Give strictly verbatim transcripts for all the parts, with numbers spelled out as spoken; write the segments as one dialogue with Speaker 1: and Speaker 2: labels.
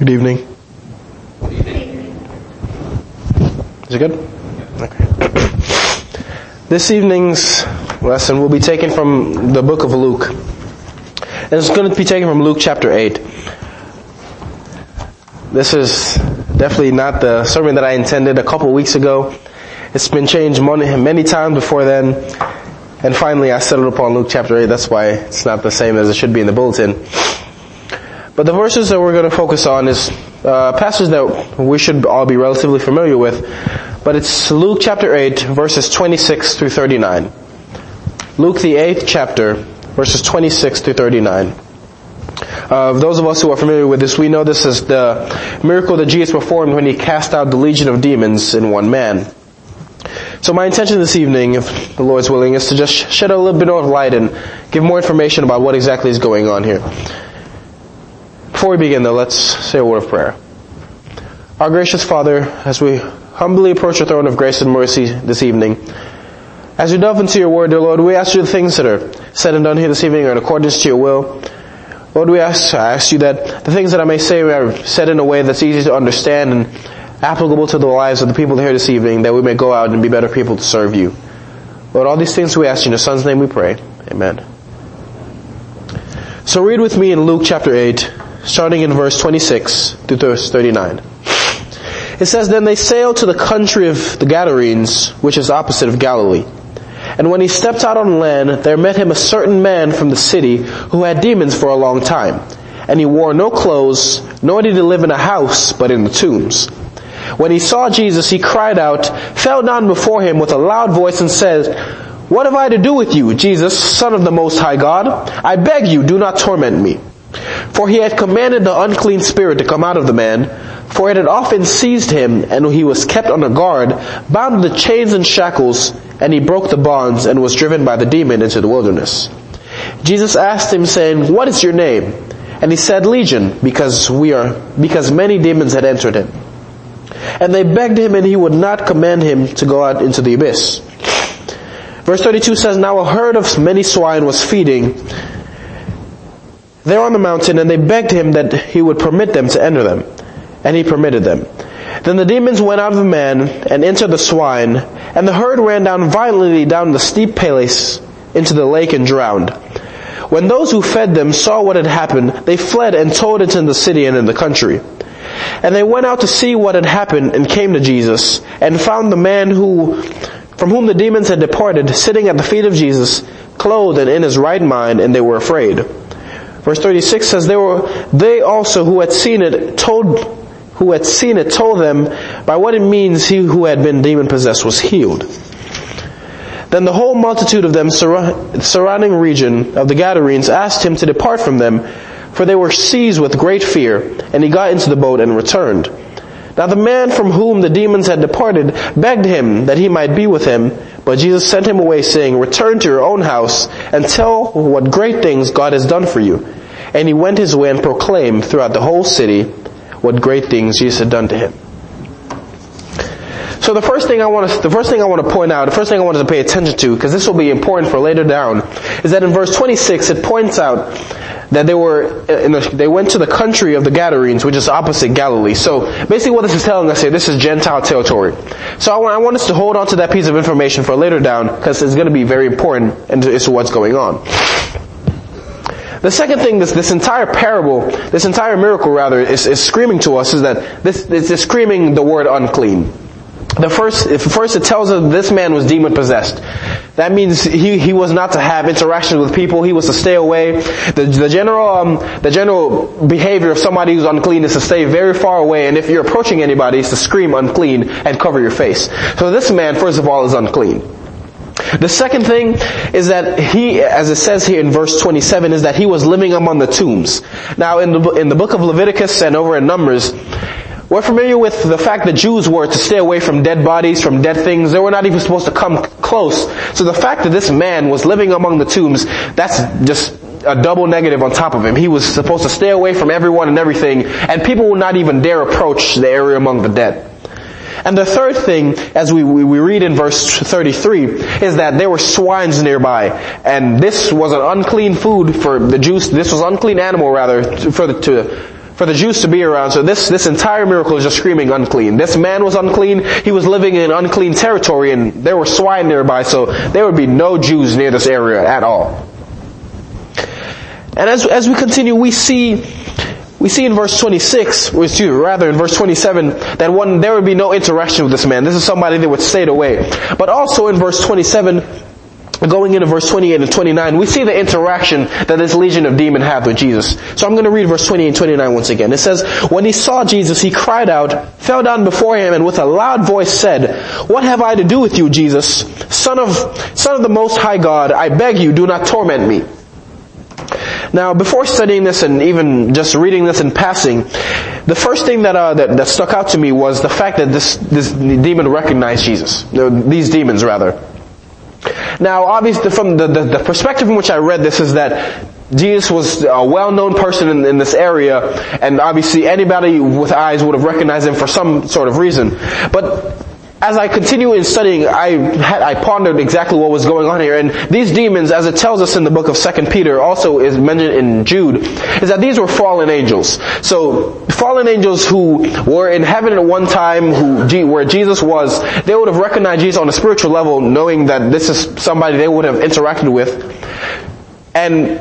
Speaker 1: Good evening. Is it good? Okay. This evening's lesson will be taken from the book of Luke. And it's going to be taken from Luke chapter eight. This is definitely not the sermon that I intended a couple weeks ago. It's been changed many times before then. And finally I settled upon Luke chapter eight. That's why it's not the same as it should be in the bulletin. But the verses that we're going to focus on is uh, passages that we should all be relatively familiar with. But it's Luke chapter eight, verses twenty-six through thirty-nine. Luke the eighth chapter, verses twenty-six through thirty-nine. Uh, those of us who are familiar with this, we know this is the miracle that Jesus performed when he cast out the legion of demons in one man. So my intention this evening, if the Lord's willing, is to just shed a little bit of light and give more information about what exactly is going on here. Before we begin though, let's say a word of prayer. Our gracious Father, as we humbly approach your throne of grace and mercy this evening, as we delve into your word, dear Lord, we ask you the things that are said and done here this evening are in accordance to your will. Lord, we ask, I ask you that the things that I may say are said in a way that's easy to understand and applicable to the lives of the people here this evening, that we may go out and be better people to serve you. Lord, all these things we ask you in your Son's name we pray. Amen. So read with me in Luke chapter eight, starting in verse twenty-six through verse thirty-nine. It says, Then they sailed to the country of the Gadarenes, which is opposite of Galilee. And when he stepped out on land, there met him a certain man from the city who had demons for a long time. And he wore no clothes, nor did he live in a house, but in the tombs. When he saw Jesus, he cried out, fell down before him with a loud voice and said, What have I to do with you, Jesus, Son of the Most High God? I beg you, do not torment me. For he had commanded the unclean spirit to come out of the man, for it had often seized him, and he was kept under guard, bound with chains and shackles, and he broke the bonds and was driven by the demon into the wilderness. Jesus asked him, saying, What is your name? And he said, Legion, because we are, because many demons had entered him. And they begged him, and he would not command him to go out into the abyss. Verse thirty-two says, Now a herd of many swine was feeding there on the mountain, and they begged him that he would permit them to enter them. And he permitted them. Then the demons went out of the man and entered the swine, and the herd ran down violently down the steep place into the lake and drowned. When those who fed them saw what had happened, they fled and told it in the city and in the country. And they went out to see what had happened and came to Jesus, and found the man who, from whom the demons had departed, sitting at the feet of Jesus, clothed and in his right mind, and they were afraid. Verse thirty-six says, They were, they also who had seen it told, who had seen it told them by what it means he who had been demon possessed was healed. Then the whole multitude of them sur- surrounding region of the Gadarenes asked him to depart from them, for they were seized with great fear, and he got into the boat and returned. Now the man from whom the demons had departed begged him that he might be with him, but Jesus sent him away, saying, Return to your own house and tell what great things God has done for you. And he went his way and proclaimed throughout the whole city what great things Jesus had done to him. So the first thing I want to, the first thing I want to point out, the first thing I wanted to pay attention to, because this will be important for later down, is that in verse twenty-six it points out that they were, in the, they went to the country of the Gadarenes, which is opposite Galilee. So basically what this is telling us here, this is Gentile territory. So I want, I want us to hold on to that piece of information for later down, because it's going to be very important as to what's going on. The second thing, this, this entire parable, this entire miracle rather, is, is screaming to us is that this, it's screaming the word unclean. The first, first it tells us this man was demon possessed. That means he, he was not to have interactions with people. He was to stay away. The, the general, um, the general behavior of somebody who's unclean is to stay very far away. And if you're approaching anybody, it's to scream unclean and cover your face. So this man, first of all, is unclean. The second thing is that he, as it says here in verse twenty-seven, is that he was living among the tombs. Now in the, in the book of Leviticus and over in Numbers, we're familiar with the fact that Jews were to stay away from dead bodies, from dead things. They were not even supposed to come close. So the fact that this man was living among the tombs, that's just a double negative on top of him. He was supposed to stay away from everyone and everything, and people would not even dare approach the area among the dead. And the third thing, as we, we, we read in verse thirty-three, is that there were swines nearby. And this was an unclean food for the Jews. This was unclean animal rather, for the, to, for the Jews to be around. So this, this entire miracle is just screaming unclean. This man was unclean. He was living in unclean territory, and there were swine nearby, so there would be no Jews near this area at all. And as, as we continue, we see, we see in verse twenty-six, or rather in verse twenty-seven, that one, there would be no interaction with this man. This is somebody that would stay away. But also in verse twenty-seven, going into verse twenty-eight and twenty-nine, we see the interaction that this legion of demons had with Jesus. So I'm going to read verse twenty-eight and twenty-nine once again. It says, when he saw Jesus, he cried out, fell down before him, and with a loud voice said, what have I to do with you, Jesus, Son of, Son of the Most High God? I beg you, do not torment me. Now, before studying this and even just reading this in passing, the first thing that, uh, that that stuck out to me was the fact that this this demon recognized Jesus. These demons, rather. Now, obviously, from the, the, the perspective from which I read this is that Jesus was a well-known person in, in this area, and obviously anybody with eyes would have recognized him for some sort of reason. But as I continue in studying, I had, I pondered exactly what was going on here. And these demons, as it tells us in the book of Second Peter, also is mentioned in Jude, is that these were fallen angels. So, fallen angels who were in heaven at one time, who where Jesus was, they would have recognized Jesus on a spiritual level, knowing that this is somebody they would have interacted with. And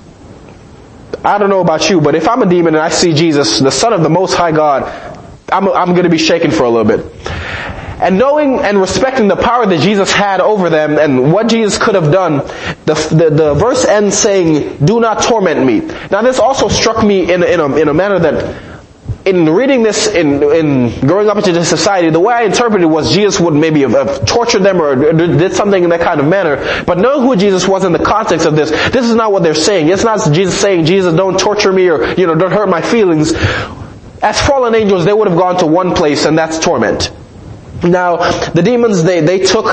Speaker 1: I don't know about you, but if I'm a demon and I see Jesus, the Son of the Most High God, I'm, I'm going to be shaken for a little bit. And knowing and respecting the power that Jesus had over them and what Jesus could have done, the, the, the verse ends saying, do not torment me. Now this also struck me in, in, a, in a manner that, in reading this, in, in growing up into this society, the way I interpreted it was Jesus would maybe have, have tortured them or did something in that kind of manner. But knowing who Jesus was in the context of this, this is not what they're saying. It's not Jesus saying, Jesus, don't torture me or, you know, don't hurt my feelings. As fallen angels, they would have gone to one place, and that's torment. Now, the demons, they, they took,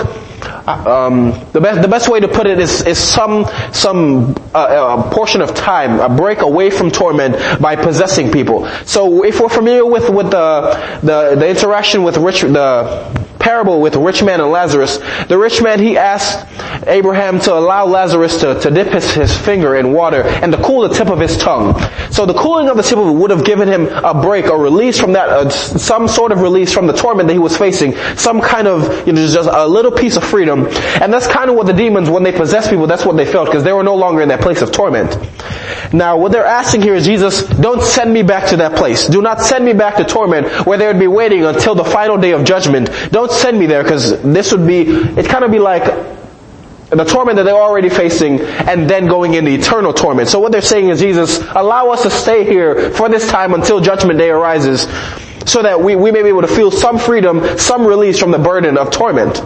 Speaker 1: um, the best, the best way to put it is, is some, some, uh, a portion of time, a break away from torment by possessing people. So if we're familiar with, with the, the, the interaction with rich, the parable with the rich man and Lazarus, the rich man, he asked Abraham to allow Lazarus to, to dip his, his finger in water and to cool the tip of his tongue. So the cooling of the tip of it would have given him a break, a release from that, uh, some sort of release from the torment that he was facing, some kind of, you know, just a little piece of freedom. And that's kind of what the demons, when they possess people, that's what they felt, because they were no longer in that place of torment. Now, what they're asking here is, Jesus, don't send me back to that place. Do not send me back to torment where they would be waiting until the final day of judgment. Don't send me there, because this would be, it kind of be like the torment that they're already facing and then going into eternal torment. So what they're saying is, Jesus, allow us to stay here for this time until judgment day arises, so that we, we may be able to feel some freedom, some release from the burden of torment.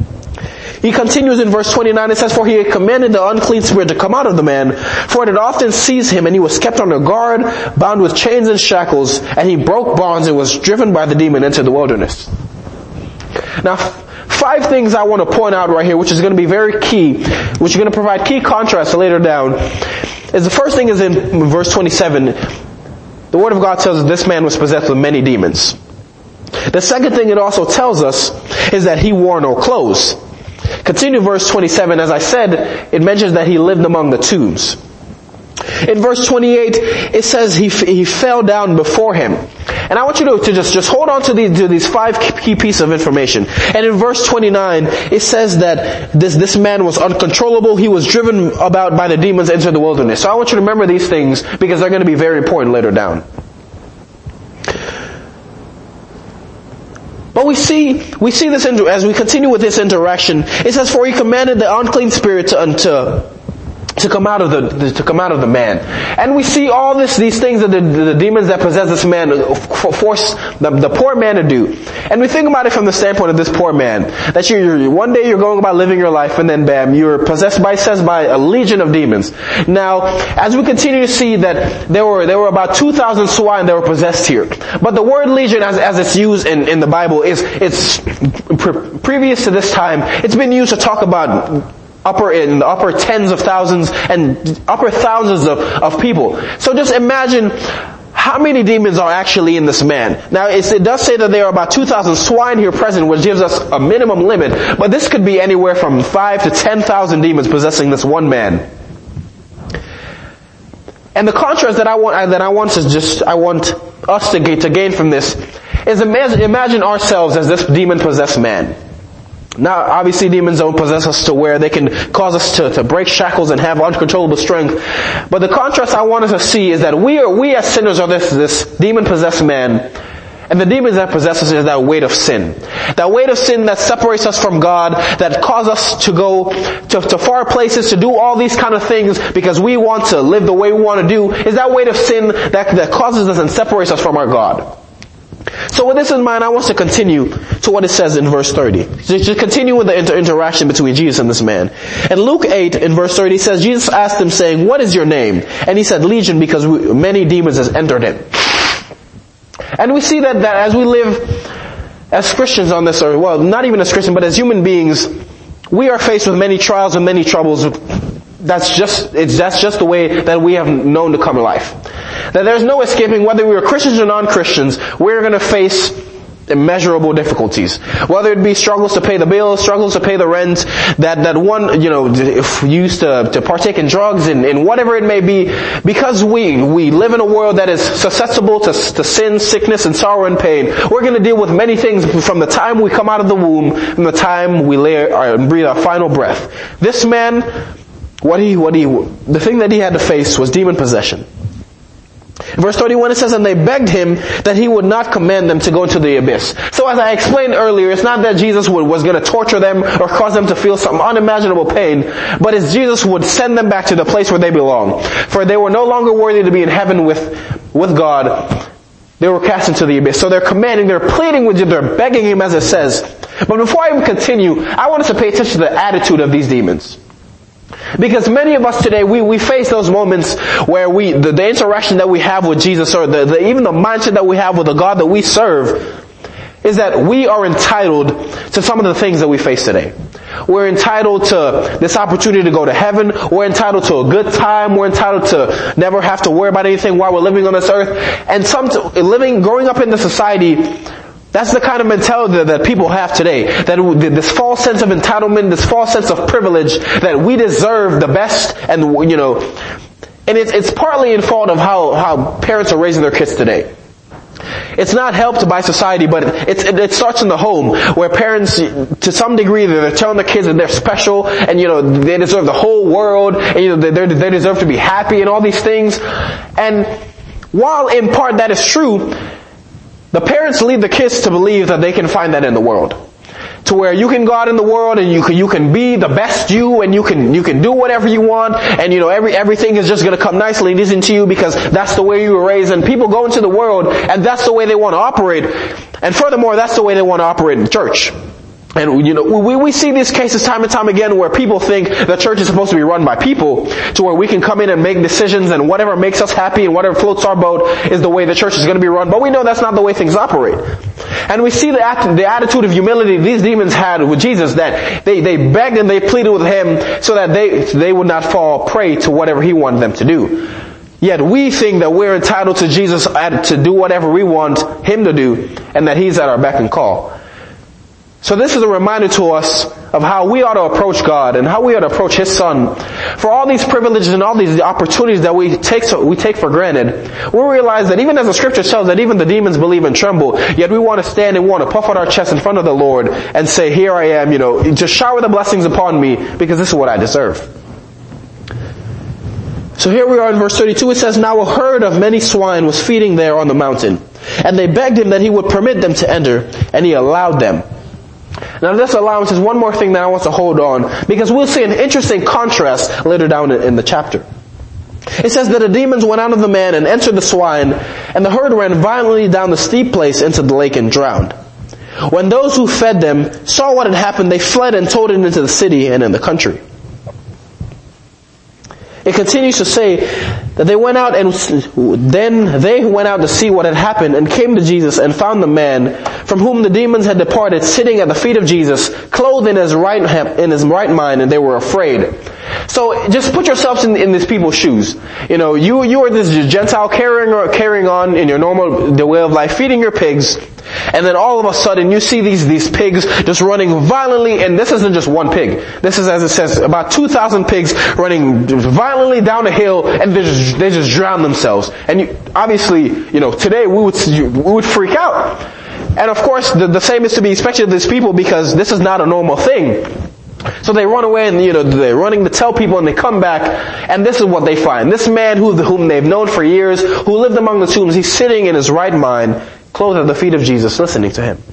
Speaker 1: He continues in verse twenty-nine, it says, for he had commanded the unclean spirit to come out of the man, for it had often seized him, and he was kept under guard, bound with chains and shackles, and he broke bonds and was driven by the demon into the wilderness. Now, five things I want to point out right here, which is going to be very key, which is going to provide key contrast later down, is the first thing is in verse twenty-seven. The Word of God tells us this man was possessed with many demons. The second thing it also tells us is that he wore no clothes. Continue verse twenty-seven. As I said, it mentions that he lived among the tombs. In verse twenty-eight, it says he he fell down before him. And I want you to, to just, just hold on to these, to these five key pieces of information. And in verse twenty-nine, it says that this, this man was uncontrollable. He was driven about by the demons into the wilderness. So I want you to remember these things, because they're going to be very important later down. But we see, we see this, as we continue with this interaction, it says, for he commanded the unclean spirit to, to, to come out of the, to come out of the man. And we see all this, these things that the, the demons that possess this man force the, the poor man to do. And we think about it from the standpoint of this poor man. That you're, one day you're going about living your life, and then bam, you're possessed by, says by a legion of demons. Now, as we continue to see that there were, there were about two thousand swine that were possessed here. But the word legion, as, as it's used in, in the Bible, is, it's, pre- previous to this time, it's been used to talk about upper in the upper tens of thousands and upper thousands of, of people. So just imagine how many demons are actually in this man. Now it's, it does say that there are about two thousand swine here present, which gives us a minimum limit, but this could be anywhere from five to ten thousand demons possessing this one man. And the contrast that I want, that I want to just, I want us to gain, to gain from this is imagine, imagine ourselves as this demon-possessed man. Now, obviously demons don't possess us to where they can cause us to, to break shackles and have uncontrollable strength. But the contrast I want us to see is that we are, we as sinners are this, this demon-possessed man. And the demons that possess us is that weight of sin. That weight of sin that separates us from God, that causes us to go to, to far places, to do all these kind of things because we want to live the way we want to do, is that weight of sin that, that causes us and separates us from our God. So with this in mind, I want to continue to what it says in verse thirty. To continue with the inter- interaction between Jesus and this man. In Luke eight, in verse thirty, it says, Jesus asked him saying, what is your name? And he said, Legion, because we, many demons has entered him. And we see that, that as we live as Christians on this earth, well, not even as Christians, but as human beings, we are faced with many trials and many troubles. That's just, it's, that's just the way that we have known to come to life. That there's no escaping, whether we are Christians or non-Christians, we're going to face immeasurable difficulties. Whether it be struggles to pay the bills, struggles to pay the rent, that, that one, you know, if we used to, to partake in drugs and, and whatever it may be, because we, we live in a world that is susceptible to, to sin, sickness, and sorrow and pain, we're going to deal with many things from the time we come out of the womb, from the time we lay our, and breathe our final breath. This man, what he, what he, the thing that he had to face was demon possession. In verse thirty-one it says, and they begged him that he would not command them to go into the abyss. So as I explained earlier, it's not that Jesus would, was going to torture them or cause them to feel some unimaginable pain, but as Jesus would send them back to the place where they belong. For they were no longer worthy to be in heaven with, with God. They were cast into the abyss. So they're commanding, they're pleading with you, they're begging him as it says. But before I even continue, I want us to pay attention to the attitude of these demons. Because many of us today, we, we face those moments where we, the, the interaction that we have with Jesus, or the, the, even the mindset that we have with the God that we serve, is that we are entitled to some of the things that we face today. We're entitled to this opportunity to go to heaven. We're entitled to a good time. We're entitled to never have to worry about anything while we're living on this earth. And some, living, growing up in the society, that's the kind of mentality that people have today. That this false sense of entitlement, this false sense of privilege, that we deserve the best, and you know, and it's, it's partly in fault of how, how parents are raising their kids today. It's not helped by society, but it's, it, it starts in the home, where parents, to some degree, they're telling their kids that they're special, and you know, they deserve the whole world, and you know, they, they deserve to be happy, and all these things. And while in part that is true, the parents lead the kids to believe that they can find that in the world. To where you can go out in the world and you can, you can be the best you, and you can, you can do whatever you want, and you know, every, everything is just gonna come nicely and easy to you because that's the way you were raised. And people go into the world and that's the way they want to operate. And furthermore, that's the way they want to operate in the church. And you know, we, we see these cases time and time again where people think the church is supposed to be run by people, to where we can come in and make decisions, and whatever makes us happy and whatever floats our boat is the way the church is going to be run. But we know that's not the way things operate. And we see the, the attitude of humility these demons had with Jesus, that they, they begged and they pleaded with him so that they, they would not fall prey to whatever he wanted them to do. Yet we think that we're entitled to Jesus to do whatever we want him to do, and that he's at our beck and call. So this is a reminder to us of how we ought to approach God and how we ought to approach His Son. For all these privileges and all these opportunities that we take so, we take for granted, we realize that even as the Scripture tells that even the demons believe and tremble, yet we want to stand and want to puff out our chest in front of the Lord and say, here I am, you know, just shower the blessings upon me because this is what I deserve. So here we are in verse thirty-two. It says, now a herd of many swine was feeding there on the mountain, and they begged him that he would permit them to enter, and he allowed them. Now this allowance is one more thing that I want to hold on, because we'll see an interesting contrast later down in the chapter. It says that the demons went out of the man and entered the swine, and the herd ran violently down the steep place into the lake and drowned. When those who fed them saw what had happened, they fled and told it into the city and in the country. It continues to say that they went out, and then they went out to see what had happened and came to Jesus and found the man from whom the demons had departed sitting at the feet of Jesus, clothed in his right, in his right mind, and they were afraid. So just put yourselves in, in these people's shoes. You know, you, you are this Gentile carrying, or carrying on in your normal the way of life, feeding your pigs, and then all of a sudden you see these, these pigs just running violently, and this isn't just one pig. This is, as it says, about two thousand pigs running violently down a hill, and they're just just, they just drown themselves. And you, obviously, you know, today we would, we would freak out. And of course, the, the same is to be expected of these people because this is not a normal thing. So they run away and, you know, they're running to tell people and they come back and this is what they find. This man who, whom they've known for years, who lived among the tombs, he's sitting in his right mind, clothed at the feet of Jesus, listening to him.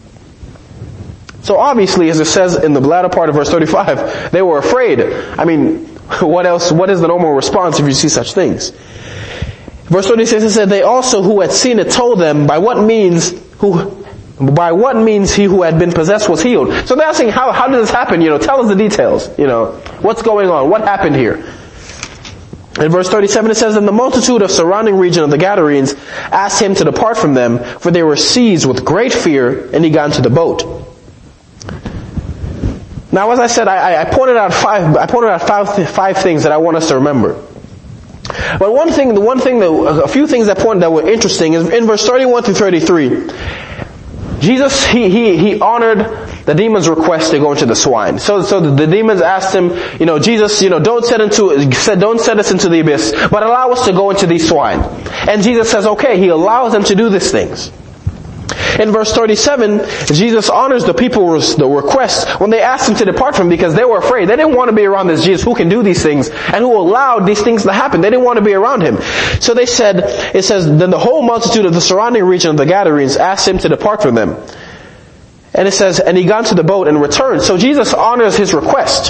Speaker 1: So obviously, as it says in the latter part of verse thirty-five, they were afraid. I mean, what else, what is the normal response if you see such things? Verse thirty-six, it said, they also who had seen it told them by what means, who, by what means he who had been possessed was healed. So they're asking, how, how did this happen? You know, tell us the details. You know, what's going on? What happened here? In verse thirty-seven it says, and the multitude of surrounding region of the Gadarenes asked him to depart from them, for they were seized with great fear, and he got into the boat. Now, as I said, I, I pointed out five. I pointed out five, five things that I want us to remember. But one thing, the one thing that, a few things that pointed that were interesting is in verse thirty-one through thirty-three. Jesus, he he he honored the demon's request to go into the swine. So so the, the demons asked him, you know, Jesus, you know, don't set into said don't set us into the abyss, but allow us to go into these swine. And Jesus says, okay, he allows them to do these things. In verse thirty-seven, Jesus honors the people's the request when they asked him to depart from him because they were afraid. They didn't want to be around this Jesus who can do these things and who allowed these things to happen. They didn't want to be around him. So they said, it says, then the whole multitude of the surrounding region of the Gadarenes asked him to depart from them. And it says, and he got into the boat and returned. So Jesus honors his request.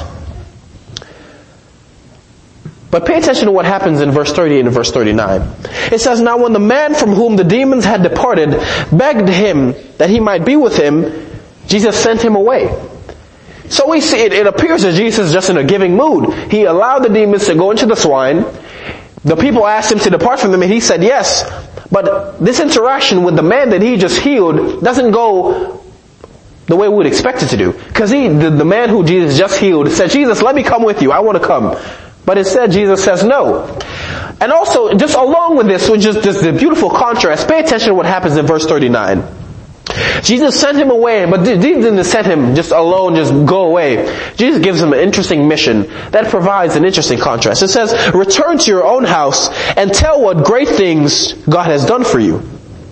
Speaker 1: But pay attention to what happens in verse thirty-eight and verse thirty-nine. It says, now when the man from whom the demons had departed begged him that he might be with him, Jesus sent him away. So we see it, it appears that Jesus is just in a giving mood. He allowed the demons to go into the swine. The people asked him to depart from them and he said yes. But this interaction with the man that he just healed doesn't go the way we would expect it to do. Because he, the, the man who Jesus just healed said, Jesus, let me come with you. I want to come. But instead, Jesus says no. And also, just along with this, which is just the beautiful contrast, pay attention to what happens in verse thirty-nine. Jesus sent him away, but Jesus didn't send him just alone, just go away. Jesus gives him an interesting mission that provides an interesting contrast. It says, return to your own house and tell what great things God has done for you.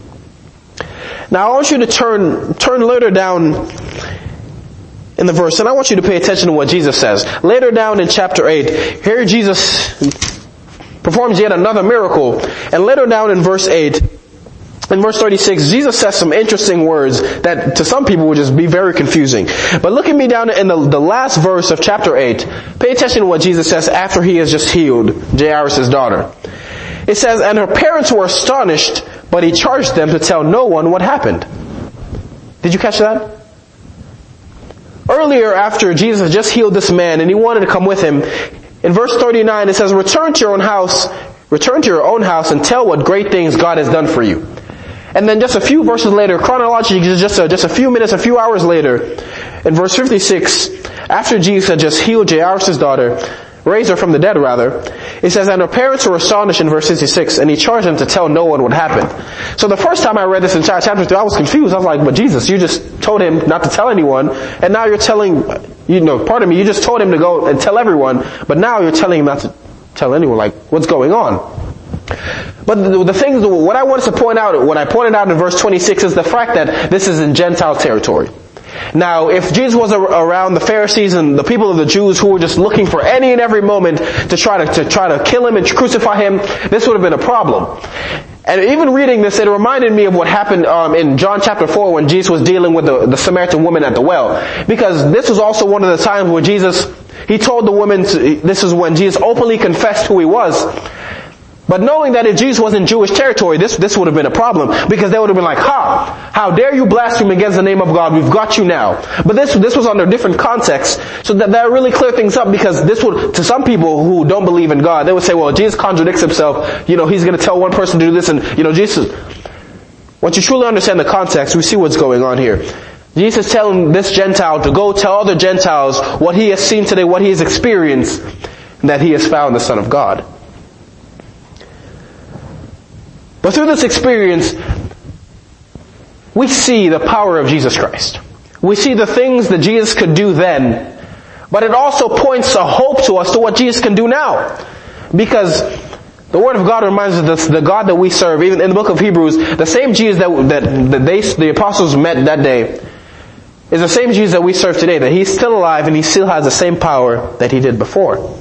Speaker 1: Now I want you to turn, turn later down in the verse, and I want you to pay attention to what Jesus says. Later down in chapter eight, here Jesus performs yet another miracle. And later down in verse eight, in verse thirty-six, Jesus says some interesting words that to some people would just be very confusing. But look at me down in the, the last verse of chapter eight. Pay attention to what Jesus says after he has just healed Jairus' daughter. It says, and her parents were astonished, but he charged them to tell no one what happened. Did you catch that? Earlier, after Jesus just healed this man and he wanted to come with him, in verse thirty-nine it says, return to your own house, return to your own house and tell what great things God has done for you. And then just a few verses later, chronologically, just a, just a few minutes, a few hours later, in verse fifty-six, after Jesus had just healed Jairus' daughter, raised her from the dead rather, it says, and her parents were astonished in verse sixty-six, and he charged them to tell no one what happened. So the first time I read this in chapter two, I was confused. I was like, but Jesus, you just told him not to tell anyone, and now you're telling, you know, pardon me, you just told him to go and tell everyone, but now you're telling him not to tell anyone, like, what's going on? But the, the thing, what I wanted to point out, what I pointed out in verse twenty-six is the fact that this is in Gentile territory. Now, if Jesus was around the Pharisees and the people of the Jews who were just looking for any and every moment to try to, to try to kill him and crucify him, this would have been a problem. And even reading this, it reminded me of what happened um, in John chapter four when Jesus was dealing with the, the Samaritan woman at the well. Because this was also one of the times where Jesus, he told the woman, to, this is when Jesus openly confessed who he was. But knowing that if Jesus was in Jewish territory, this, this would have been a problem. Because they would have been like, ha! How dare you blaspheme against the name of God? We've got you now. But this, this was under different context. So that, that really cleared things up because this would, to some people who don't believe in God, they would say, well, Jesus contradicts himself. You know, he's gonna tell one person to do this and, you know, Jesus. Once you truly understand the context, we see what's going on here. Jesus is telling this Gentile to go tell other Gentiles what he has seen today, what he has experienced, and that he has found the Son of God. But through this experience, we see the power of Jesus Christ. We see the things that Jesus could do then, but it also points a hope to us to what Jesus can do now. Because The Word of God reminds us that the God that we serve, even in the book of Hebrews, the same Jesus that, that, that they, the apostles met that day, is the same Jesus that we serve today, that He's still alive and He still has the same power that He did before.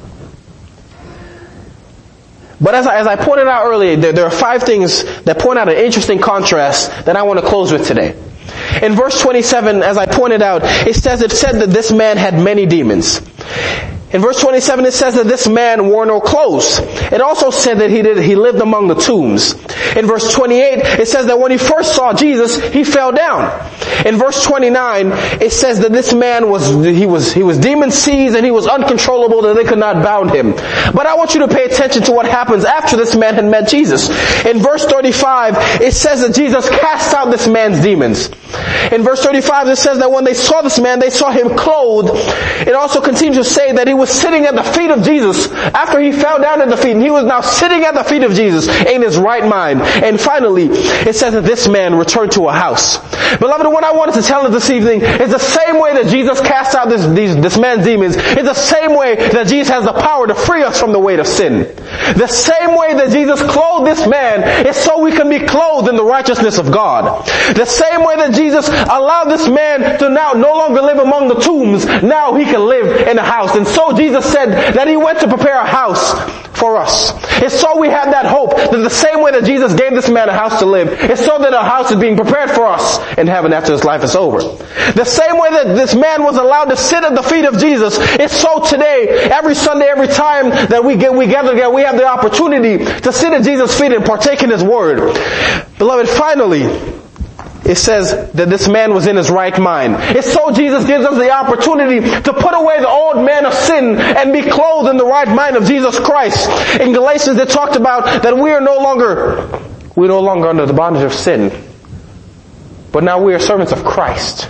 Speaker 1: But as I, as I pointed out earlier, there, there are five things that point out an interesting contrast that I want to close with today. In verse twenty-seven, as I pointed out, it says, it said that this man had many demons. In verse twenty-seven, it says that this man wore no clothes. It also said that he did, he lived among the tombs. In verse twenty-eight, it says that when he first saw Jesus, he fell down. In verse twenty-nine, it says that this man was, he was, he was demon seized and he was uncontrollable, that they could not bound him. But I want you to pay attention to what happens after this man had met Jesus. In verse thirty-five, it says that Jesus cast out this man's demons. In verse thirty-five, it says that when they saw this man, they saw him clothed. It also continues to say that he was sitting at the feet of Jesus after he fell down at the feet, and he was now sitting at the feet of Jesus in his right mind. And finally, it says that this man returned to a house. Beloved, what I wanted to tell us this evening is the same way that Jesus cast out this, these, this man's demons, is the same way that Jesus has the power to free us from the weight of sin. The same way that Jesus clothed this man is so we can be clothed in the righteousness of God. The same way that Jesus allowed this man to now no longer live among the tombs, now he can live in a house. And so Jesus said that He went to prepare a house for us. It's so we have that hope that the same way that Jesus gave this man a house to live, it's so that a house is being prepared for us in heaven after his life is over. The same way that this man was allowed to sit at the feet of Jesus, it's so today, every Sunday, every time that we get, we gather together, we have the opportunity to sit at Jesus' feet and partake in His Word. Beloved, finally, it says that this man was in his right mind. It's so Jesus gives us the opportunity to put away the old man of sin and be clothed in the right mind of Jesus Christ. In Galatians, it talked about that we are no longer, we're no longer under the bondage of sin, but now we are servants of Christ.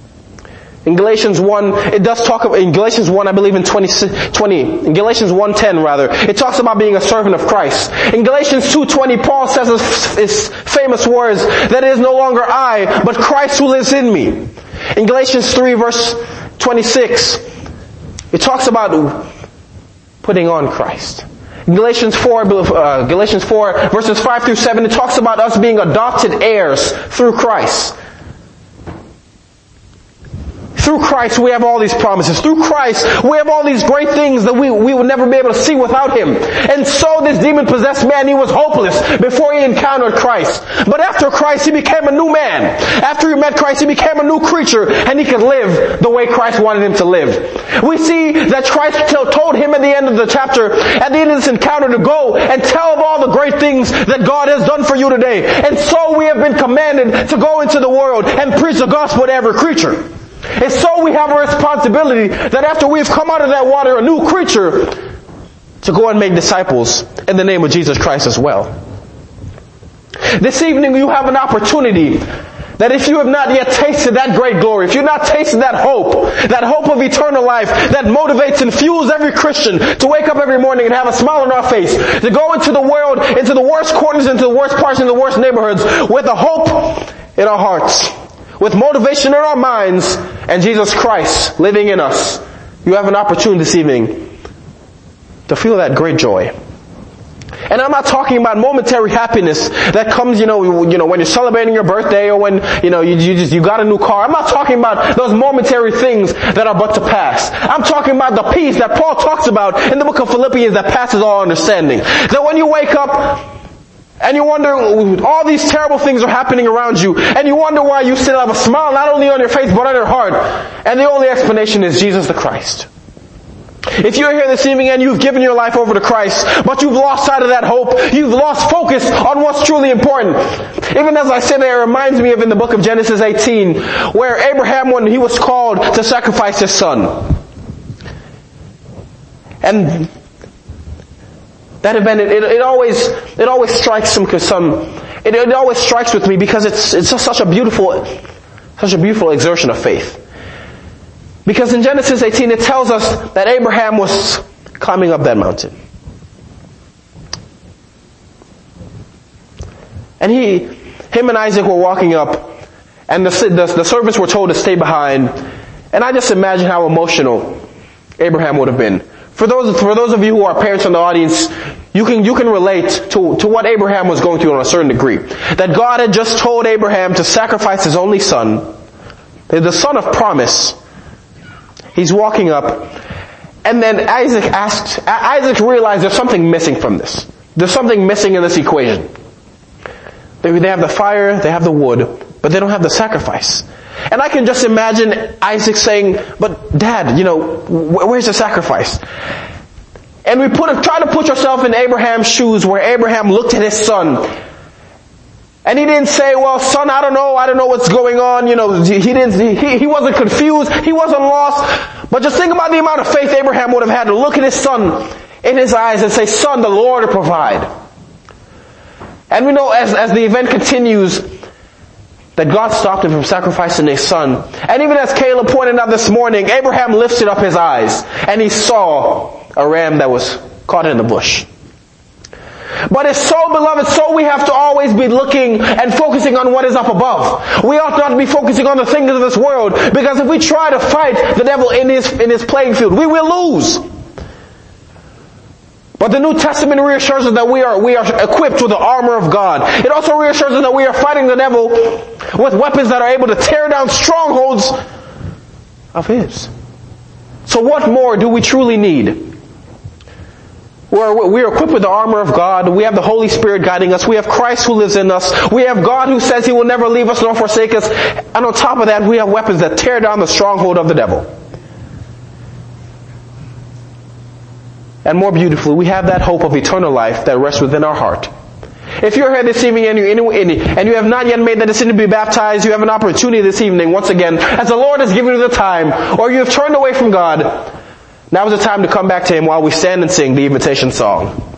Speaker 1: In Galatians one, it does talk about, in Galatians one, I believe in twenty, twenty, in Galatians one ten rather, it talks about being a servant of Christ. In Galatians two twenty, Paul says his, his famous words, that it is no longer I, but Christ who lives in me. In Galatians three verse twenty-six, it talks about putting on Christ. In Galatians four, uh, Galatians four verses five through seven, it talks about us being adopted heirs through Christ. Through Christ we have all these promises. Through Christ we have all these great things that we, we would never be able to see without Him. And so this demon-possessed man, he was hopeless before he encountered Christ. But after Christ he became a new man. After he met Christ he became a new creature and he could live the way Christ wanted him to live. We see that Christ told him at the end of the chapter, at the end of this encounter, to go and tell of all the great things that God has done for you today. And so we have been commanded to go into the world and preach the gospel to every creature. And so we have a responsibility that after we've come out of that water a new creature, to go and make disciples in the name of Jesus Christ as well. This evening you have an opportunity that if you have not yet tasted that great glory, if you've not tasted that hope, that hope of eternal life that motivates and fuels every Christian to wake up every morning and have a smile on our face, to go into the world, into the worst corners, into the worst parts, into the worst neighborhoods with a hope in our hearts, with motivation in our minds, and Jesus Christ living in us, you have an opportunity this evening to feel that great joy. And I'm not talking about momentary happiness that comes, you know, you know, when you're celebrating your birthday or when, you know, you, you just, you got a new car. I'm not talking about those momentary things that are but to pass. I'm talking about the peace that Paul talks about in the book of Philippians that passes all understanding. That when you wake up, and you wonder, all these terrible things are happening around you, and you wonder why you still have a smile not only on your face but on your heart. And the only explanation is Jesus the Christ. If you're here this evening and you've given your life over to Christ, but you've lost sight of that hope, you've lost focus on what's truly important. Even as I said, it reminds me of in the book of Genesis eighteen, where Abraham, when he was called to sacrifice his son. And that event, it, it always, it always strikes some, some, it, it always strikes with me because it's, it's just such a beautiful, such a beautiful exertion of faith. Because in Genesis eighteen it tells us that Abraham was climbing up that mountain. And he, him and Isaac were walking up, and the, the, the servants were told to stay behind. And I just imagine how emotional Abraham would have been. For those, for those of you who are parents in the audience, you can, you can relate to, to what Abraham was going through on a certain degree. That God had just told Abraham to sacrifice his only son, the son of promise. He's walking up, and then Isaac asked, Isaac realized there's something missing from this. There's something missing in this equation. They, they have the fire, they have the wood, but they don't have the sacrifice. And I can just imagine Isaac saying, but Dad, you know, wh- where's the sacrifice? And we put try to put yourself in Abraham's shoes, where Abraham looked at his son. And he didn't say, well, son, I don't know, I don't know what's going on. You know, he didn't, he, he wasn't confused, he wasn't lost. But just think about the amount of faith Abraham would have had to look at his son in his eyes and say, son, the Lord will provide. And we know as, as the event continues, that God stopped him from sacrificing his son. And even as Caleb pointed out this morning, Abraham lifted up his eyes and he saw a ram that was caught in the bush. But it's so, beloved, so we have to always be looking and focusing on what is up above. We ought not be focusing on the things of this world, because if we try to fight the devil in his, in his playing field, we will lose. But the New Testament reassures us that we are, we are equipped with the armor of God. It also reassures us that we are fighting the devil with weapons that are able to tear down strongholds of his. So what more do we truly need? We're, we're equipped with the armor of God. We have the Holy Spirit guiding us. We have Christ who lives in us. We have God who says He will never leave us nor forsake us. And on top of that, we have weapons that tear down the stronghold of the devil. And more beautifully, we have that hope of eternal life that rests within our heart. If you're here this evening and you, and you have not yet made the decision to be baptized, you have an opportunity this evening, once again, as the Lord has given you the time, or you have turned away from God, now is the time to come back to Him while we stand and sing the invitation song.